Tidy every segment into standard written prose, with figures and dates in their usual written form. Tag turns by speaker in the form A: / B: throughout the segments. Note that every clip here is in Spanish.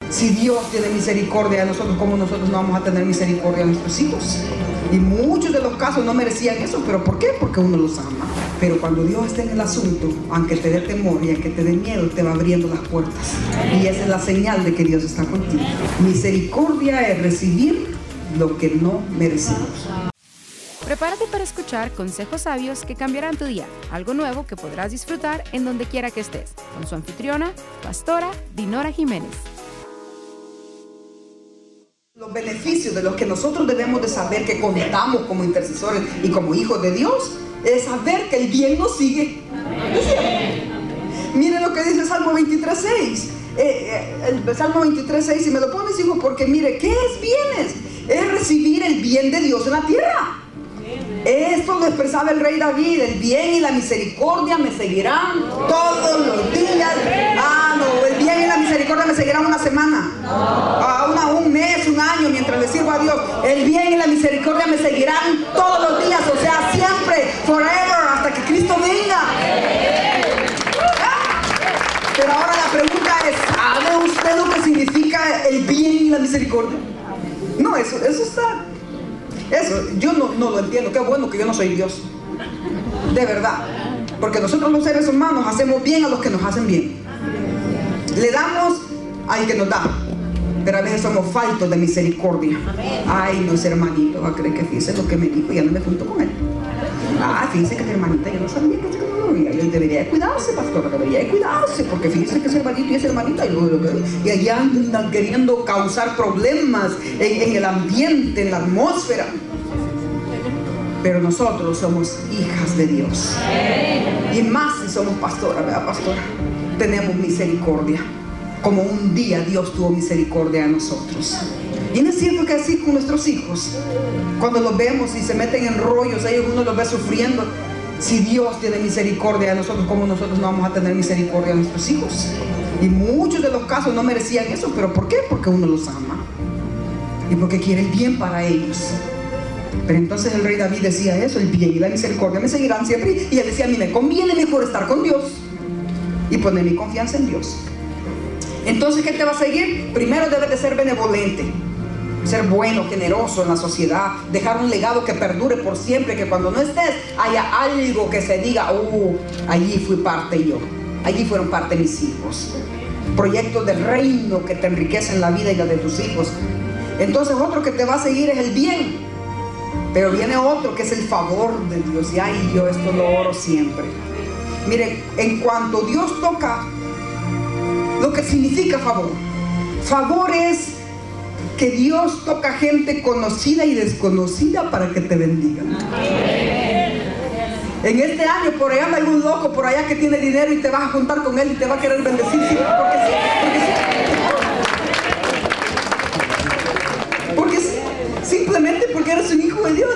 A: Si Dios tiene misericordia de nosotros, ¿cómo nosotros no vamos a tener misericordia de nuestros hijos? Y muchos de los casos no merecían eso. ¿Pero por qué? Porque uno los ama. Pero cuando Dios está en el asunto, aunque te dé temor y aunque te dé miedo, te va abriendo las puertas. Y esa es la señal de que Dios está contigo. Misericordia es recibir lo que no merecemos.
B: Prepárate para escuchar consejos sabios que cambiarán tu día. Algo nuevo que podrás disfrutar en donde quiera que estés. Con su anfitriona, pastora Dinora Jiménez.
A: Los beneficios de los que nosotros debemos de saber que contamos como intercesores y como hijos de Dios es saber que el bien nos sigue. Miren lo que dice el Salmo 23:6. El Salmo 23:6, si me lo pones, hijo, porque mire, ¿qué es bienes? Es recibir el bien de Dios en la tierra. Esto lo expresaba el rey David: el bien y la misericordia me seguirán todos los días. No, el bien y la misericordia me seguirán una semana, un mes, un año, mientras le sirvo a Dios. El bien y la misericordia me seguirán todos los días, o sea, siempre, forever, hasta que Cristo venga. Pero ahora la pregunta es: ¿sabe usted lo que significa el bien y la misericordia? No, eso está... Eso, yo no lo entiendo. Qué bueno que yo no soy Dios. De verdad. Porque nosotros los seres humanos hacemos bien a los que nos hacen bien. Le damos al que nos da. Pero a veces somos faltos de misericordia. Ay, no, ese hermanito va a creer que fíjese lo que me dijo y ya no me junto con él. Fíjese que esa hermanita yo no sabía que él debería de cuidarse, pastor, debería de cuidarse, porque fíjese que ese hermanito y esa hermanita y allá andan queriendo causar problemas en el ambiente, en la atmósfera. Pero nosotros somos hijas de Dios, y más si somos pastoras, ¿verdad, pastora? Tenemos misericordia, como un día Dios tuvo misericordia de nosotros. Y no es cierto que así con nuestros hijos, cuando los vemos y se meten en rollos, ellos uno los ve sufriendo. Si Dios tiene misericordia de nosotros, ¿cómo nosotros no vamos a tener misericordia de nuestros hijos? Y muchos de los casos no merecían eso. ¿Pero por qué? Porque uno los ama y porque quiere el bien para ellos. Pero entonces el rey David decía eso: el bien y la misericordia me seguirán siempre. Y él decía: a mí me conviene mejor estar con Dios y poner mi confianza en Dios. Entonces, ¿qué te va a seguir? Primero debes de ser benevolente, ser bueno, generoso en la sociedad, dejar un legado que perdure por siempre, que cuando no estés haya algo que se diga: allí fui parte yo, allí fueron parte mis hijos. Proyectos del reino que te enriquecen la vida y la de tus hijos. Entonces, otro que te va a seguir es el bien. Pero viene otro que es el favor de Dios. Y yo esto lo oro siempre. Mire, en cuanto Dios toca lo que significa favor, favor es que Dios toca gente conocida y desconocida para que te bendiga. En este año por allá anda algún loco por allá que tiene dinero y te vas a juntar con él y te va a querer bendecir, ¿sí? Simplemente porque eres un hijo de Dios.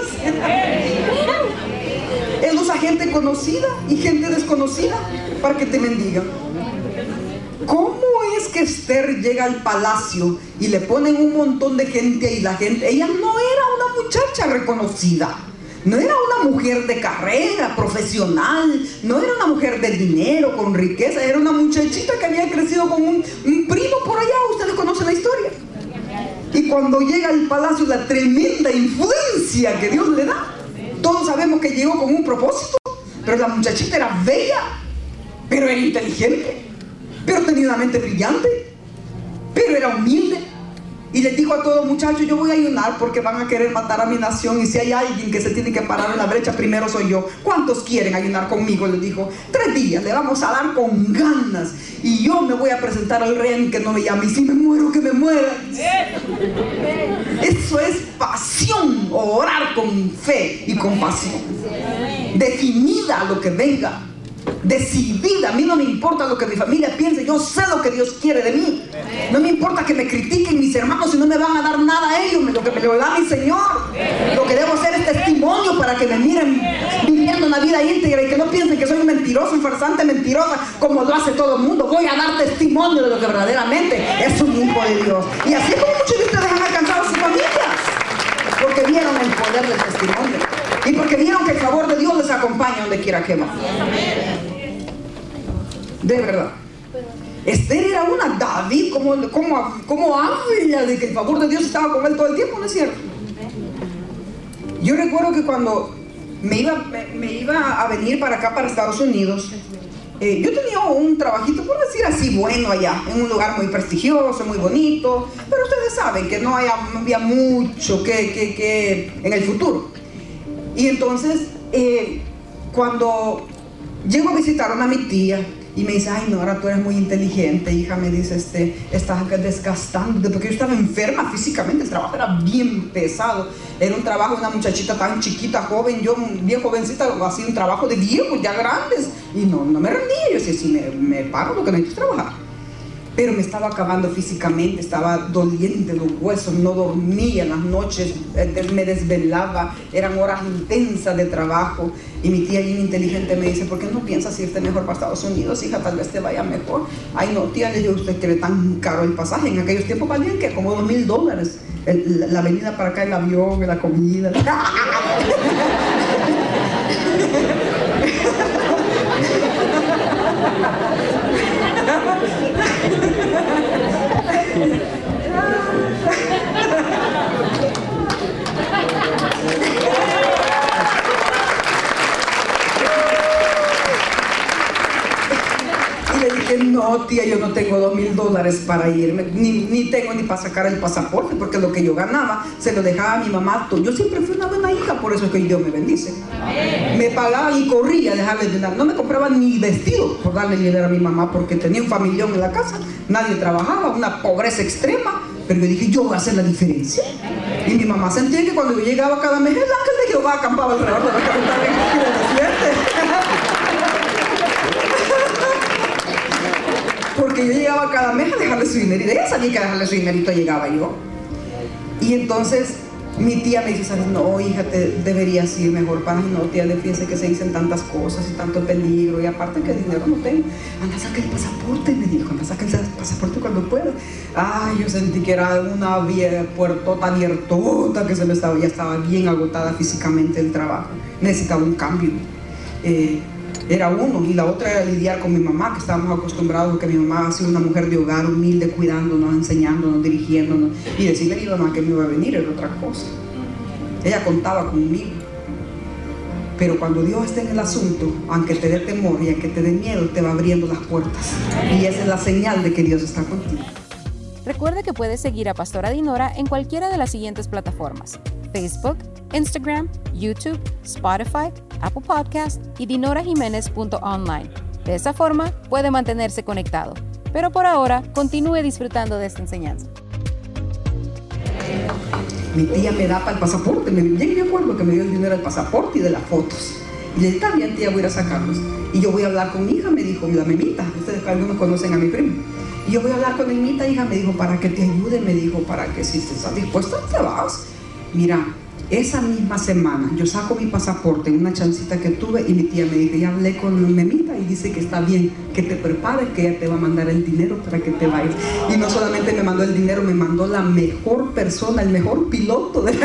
A: Él usa gente conocida y gente desconocida para que te bendiga. ¿Cómo es que Esther llega al palacio y le ponen un montón de gente y la gente, ella no era una muchacha reconocida, no era una mujer de carrera profesional, no era una mujer de dinero, con riqueza, era una muchachita que había crecido con un primo por allá? Ustedes conocen la historia. Y cuando llega al palacio, la tremenda influencia que Dios le da. Todos sabemos que llegó con un propósito, pero la muchachita era bella, pero era inteligente, pero tenía una mente brillante, pero era humilde. Y les dijo a todos: muchachos, yo voy a ayunar porque van a querer matar a mi nación, y si hay alguien que se tiene que parar en la brecha, primero soy yo. ¿Cuántos quieren ayunar conmigo? Les dijo: 3 días le vamos a dar con ganas, y yo me voy a presentar al rey que no me llame, y si me muero, que me muera. Eso es pasión, orar con fe y con pasión, definida a lo que venga, decidida. A mí no me importa lo que mi familia piense, yo sé lo que Dios quiere de mí. No me importa que me critiquen mis hermanos si no me van a dar nada a ellos, lo que me lo da mi Señor. Lo que debo hacer es testimonio para que me miren viviendo una vida íntegra y que no piensen que soy un mentiroso, un farsante, mentirosa, como lo hace todo el mundo. Voy a dar testimonio de lo que verdaderamente es un hijo de Dios. Y así es como muchos de ustedes han alcanzado sus familias, porque vieron el poder del testimonio y porque vieron que el favor de Dios les acompaña donde quiera que va. De verdad. Esther era una. David, como habla de que el favor de Dios estaba con él todo el tiempo, ¿no es cierto? Yo recuerdo que cuando me iba a venir para acá, para Estados Unidos, yo tenía un trabajito, por decir así, bueno allá, en un lugar muy prestigioso, muy bonito, pero ustedes saben que no había mucho que en el futuro. Y entonces, cuando llego a visitar a mi tía, y me dice, ay, Nora, tú eres muy inteligente, hija, me dice, estás desgastando, porque yo estaba enferma físicamente, el trabajo era bien pesado, era un trabajo de una muchachita tan chiquita, joven, yo bien jovencita, hacía un trabajo de viejos, ya grandes, y no me rendía, yo decía, sí, me pago lo que necesito trabajar. Pero me estaba acabando físicamente, estaba doliente los huesos, no dormía en las noches, me desvelaba, eran horas intensas de trabajo. Y mi tía bien inteligente me dice, ¿por qué no piensas irte mejor para Estados Unidos, hija? Tal vez te vaya mejor. Ay, no, tía, le digo, ¿usted cree tan caro el pasaje? En aquellos tiempos valían que como $2,000. La venida para acá, el avión, la comida. Y le dije, no, tía, yo no tengo $2,000 para irme, ni tengo ni para sacar el pasaporte, porque lo que yo ganaba se lo dejaba a mi mamá. Yo siempre fui una buena hija, por eso es que Dios me bendice. Me pagaba y corría a dejarle dinero. No me compraba ni vestido por darle dinero a mi mamá, porque tenía un familión en la casa, nadie trabajaba, una pobreza extrema. Pero yo dije, yo voy a hacer la diferencia. Y mi mamá sentía que cuando yo llegaba cada mes, el ángel de Jehová acampaba alrededor de la capital y le porque yo llegaba cada mes a dejarle su dinerito. Ella sabía que a dejarle su dinerito llegaba yo. Y entonces mi tía me dice, ¿sabes? No, hija, te deberías ir mejor para... No, tía, fíjese que se dicen tantas cosas y tanto peligro, y aparte que dinero no tengo. Anda, saca el pasaporte, me dijo, anda, saca el pasaporte cuando puedas. Ay, yo sentí que era una puertota abiertota, que ya estaba bien agotada físicamente el trabajo. Necesitaba un cambio. Era uno, y la otra era lidiar con mi mamá, que estábamos acostumbrados, que mi mamá ha sido una mujer de hogar humilde, cuidándonos, enseñándonos, dirigiéndonos, y decirle a mi mamá que me iba a venir era otra cosa. Ella contaba conmigo. Pero cuando Dios está en el asunto, aunque te dé temor y aunque te dé miedo, te va abriendo las puertas, y esa es la señal de que Dios está contigo.
B: Recuerda que puedes seguir a Pastora Dinora en cualquiera de las siguientes plataformas: Facebook, Instagram, YouTube, Spotify, Apple Podcast y dinorajimenez.online. De esa forma puede mantenerse conectado. Pero por ahora, continúe disfrutando de esta enseñanza.
A: Mi tía me da para el pasaporte, me acuerdo que me dio el dinero del pasaporte y de las fotos. Y le dije, está bien, tía, voy a ir a sacarlos. Y yo voy a hablar con mi hija, me dijo, la memita. Ustedes algunos conocen a mi primo. Y yo voy a hablar con mi memita, hija, me dijo, para que te ayude, me dijo, para que si estás dispuesta, te vas. Mira, esa misma semana yo saco mi pasaporte en una chancita que tuve, y mi tía me dijo, ya hablé con mi memita y dice que está bien, que te prepares, que ella te va a mandar el dinero para que te vayas. Y no solamente me mandó el dinero, me mandó la mejor persona, el mejor piloto de...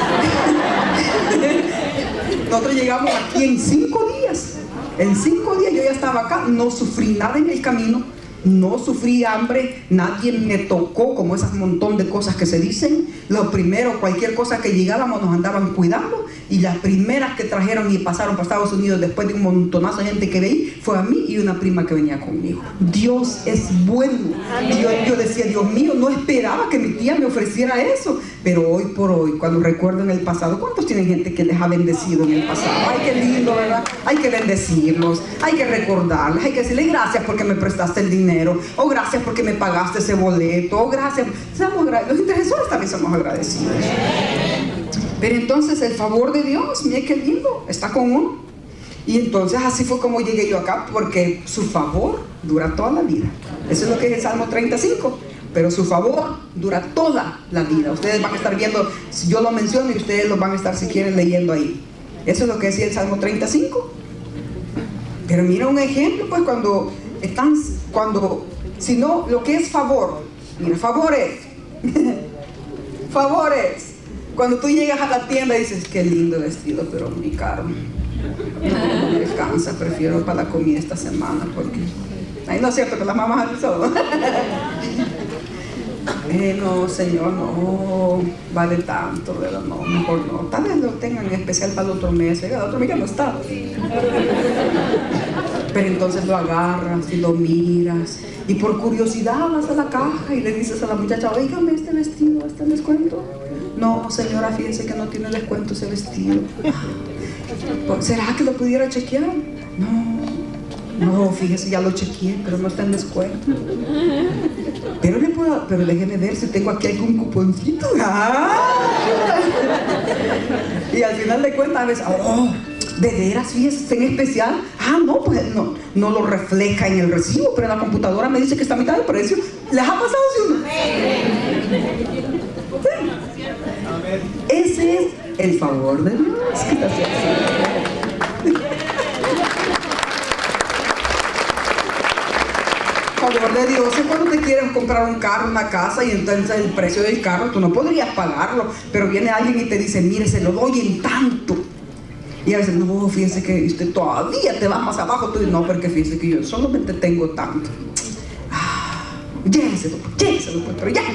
A: Nosotros llegamos aquí en 5 días. En 5 días yo ya estaba acá, no sufrí nada en el camino, no sufrí hambre, nadie me tocó, como esas montón de cosas que se dicen. Lo primero, cualquier cosa que llegábamos nos andaban cuidando, y las primeras que trajeron y pasaron para Estados Unidos después de un montonazo de gente que veí, fue a mí y una prima que venía conmigo. Dios es bueno. Yo decía, Dios mío, no esperaba que mi tía me ofreciera eso, pero hoy por hoy, cuando recuerdo en el pasado, ¿cuántos tienen gente que les ha bendecido en el pasado? Ay, qué lindo, ¿verdad? Hay que bendecirlos, hay que recordarles, hay que decirle gracias porque me prestaste el dinero, o gracias porque me pagaste ese boleto, o gracias. Los intercesores también somos agradecidos. Pero entonces el favor de Dios, mire qué lindo, está con uno. Y entonces así fue como llegué yo acá, porque su favor dura toda la vida. Eso es lo que es el Salmo 35. Pero su favor dura toda la vida. Ustedes van a estar viendo, si yo lo menciono, y ustedes lo van a estar, si quieren, leyendo ahí. Eso es lo que decía el Salmo 35. Pero mira un ejemplo, pues si no, lo que es favor, mira, favor es favor es cuando tú llegas a la tienda y dices, qué lindo vestido, pero muy caro, no me alcanza, prefiero para la comida esta semana, porque Ay, no es cierto que las mamás hacen todo. No, Señor, no vale tanto, ¿verdad? No, mejor no. Tal vez lo tengan en especial para el otro mes. El otro mes ya no está. Pero entonces lo agarras y lo miras. Y por curiosidad vas a la caja y le dices a la muchacha, oígame, este vestido está en descuento. No, señora, fíjese que no tiene descuento ese vestido. ¿Será que lo pudiera chequear? No, fíjese, ya lo chequeé, pero no está en descuento. Pero déjeme ver si tengo aquí algún cuponcito. Y al final de cuentas, a veces, ¿de veras, fíjese, está en especial? No, pues no lo refleja en el recibo, pero en la computadora me dice que está a mitad de precio. ¿Les ha pasado, sí o no? Ese es el favor de Dios. Favor de Dios es cuando te quieren comprar un carro, una casa, y entonces el precio del carro tú no podrías pagarlo, pero viene alguien y te dice, mire, se lo doy en tanto. Y a veces, no, fíjese que usted todavía te va más abajo. Tú dices, no, porque fíjese que yo solamente tengo tanto. Lléveselo, pero ya.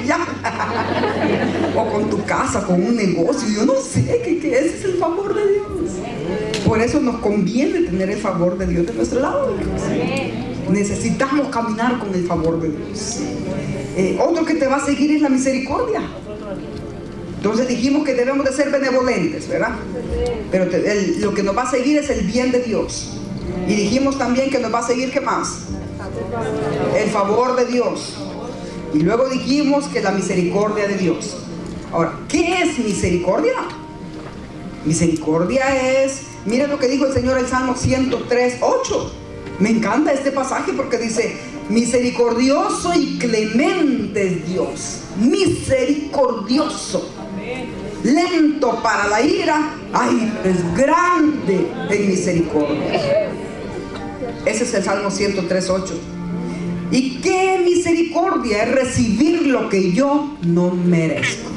A: O con tu casa, con un negocio, yo no sé, que ese es el favor de Dios. Por eso nos conviene tener el favor de Dios de nuestro lado. Necesitamos caminar con el favor de Dios. Otro que te va a seguir es la misericordia. Entonces dijimos que debemos de ser benevolentes, ¿verdad? Pero lo que nos va a seguir es el bien de Dios. Y dijimos también que nos va a seguir, ¿qué más? El favor de Dios. Y luego dijimos que la misericordia de Dios. Ahora, ¿qué es misericordia? Misericordia es, miren lo que dijo el Señor en Salmo 103:8. Me encanta este pasaje porque dice, misericordioso y clemente es Dios. Misericordioso. Lento para la ira, es grande en misericordia. Ese es el Salmo 103:8. ¿Y qué misericordia? Es recibir lo que yo no merezco.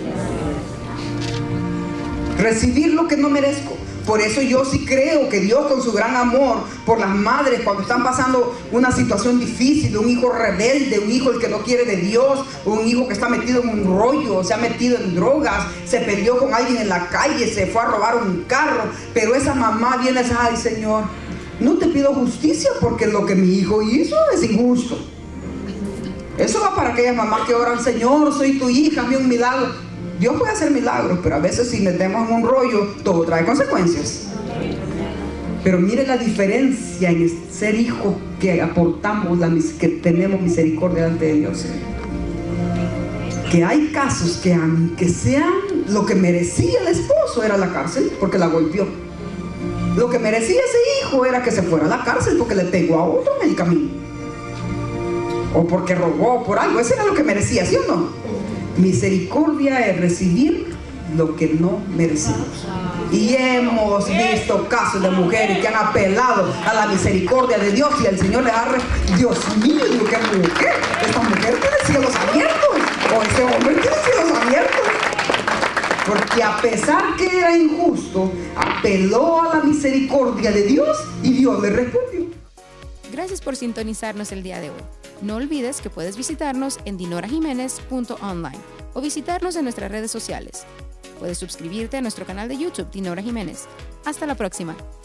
A: Recibir lo que no merezco. Por eso yo sí creo que Dios, con su gran amor por las madres cuando están pasando una situación difícil, un hijo rebelde, un hijo el que no quiere de Dios, un hijo que está metido en un rollo, se ha metido en drogas, se peleó con alguien en la calle, se fue a robar un carro, pero esa mamá viene y dice, ay, Señor, no te pido justicia porque lo que mi hijo hizo es injusto. Eso va para aquellas mamás que oran, Señor, soy tu hija, hazme un milagro. Dios puede hacer milagros, pero a veces si metemos en un rollo, todo trae consecuencias. Pero mire la diferencia en ser hijo que aportamos, que tenemos misericordia delante de Dios. Que hay casos que aunque sean lo que merecía el esposo era la cárcel porque la golpeó. Lo que merecía ese hijo era que se fuera a la cárcel porque le pegó a otro en el camino. O porque robó por algo. Eso era lo que merecía, ¿sí o no? Misericordia es recibir lo que no merecemos. Y hemos visto casos de mujeres que han apelado a la misericordia de Dios y el Señor les ha Dios mío, ¿qué mujer? Esta mujer tiene cielos abiertos, o ese hombre tiene cielos abiertos. Porque a pesar que era injusto, apeló a la misericordia de Dios y Dios le respondió.
B: Gracias por sintonizarnos el día de hoy. No olvides que puedes visitarnos en dinorajimenez.online o visitarnos en nuestras redes sociales. Puedes suscribirte a nuestro canal de YouTube, Dinora Jiménez. Hasta la próxima.